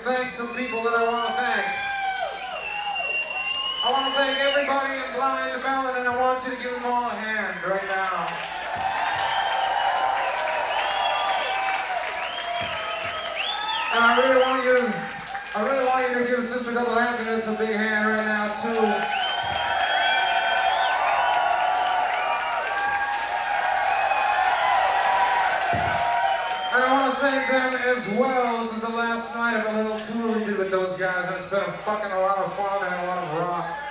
thank some people that I want to thank. I want to thank everybody in Blind Melon, and I want you to give them all a hand right now. And I really want you to give Sister Double Happiness a big hand right now too. And I want to thank them as well. This is the last night of a little tour we did with those guys, and it's been a lot of fun and a lot of rock.